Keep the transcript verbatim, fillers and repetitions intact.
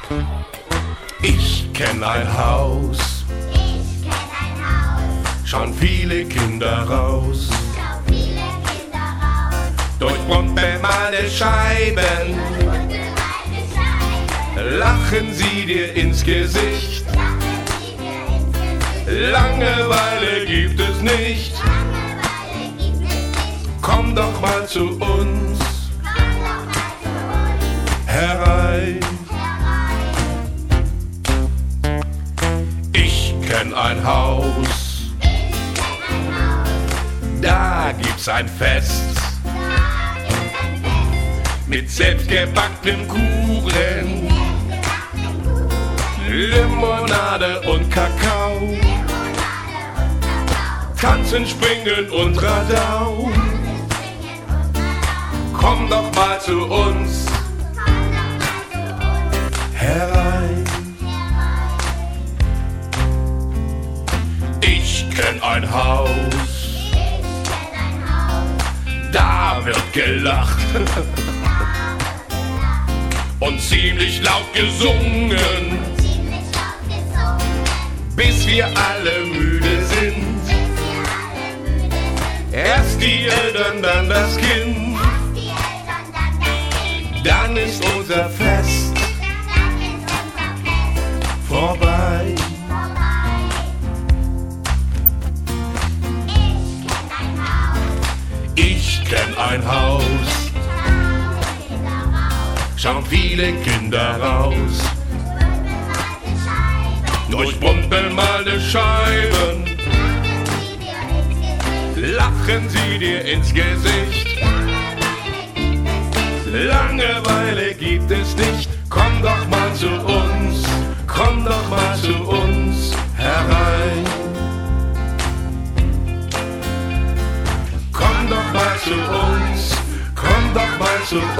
Ich kenn ein Haus, Ich kenn ein Haus, schauen viele Kinder raus. schau viele Kinder raus, Durch bunt bemalte Scheiben bunte alte Scheiben, lachen sie dir ins Gesicht. lachen sie dir ins Gesicht. Langeweile gibt es nicht, Langeweile gibt es nicht, komm doch mal zu uns komm doch mal zu uns herein. herein. Ich kenn ein Haus, Ich kenn ein Haus, da gibt's ein Fest da gibt's ein Fest, mit selbstgebackenen Kuchen, selbstgebackenen Kuchen, Limonade und Kakao. Limonade und Kakao, Tanzen, springen und Radau. springen und Radau. Komm doch mal zu uns Komm doch mal zu uns herein. herein. Ich kenn ein Haus, Ich kenn ein Haus, da wird gelacht da wird gelacht, und ziemlich laut gesungen, ziemlich laut gesungen, bis wir alle müde sind. bis wir alle müde sind. Erst die Eltern, dann das Kind, Erst die Eltern, dann das Kind, dann ist unser Fest dann ist unser Fest vorbei. vorbei. Ich kenn ein Haus, Ich kenn ein Haus, schau Kinder raus, schauen viele Kinder raus. bunte Scheiben, Durch bunt bemalte Scheiben lachen sie dir ins Gesicht. Langeweile Langeweile gibt es nicht, gibt es nicht, komm doch mal zu uns, komm doch mal zu uns herein. Komm doch mal zu uns, komm doch mal zu uns.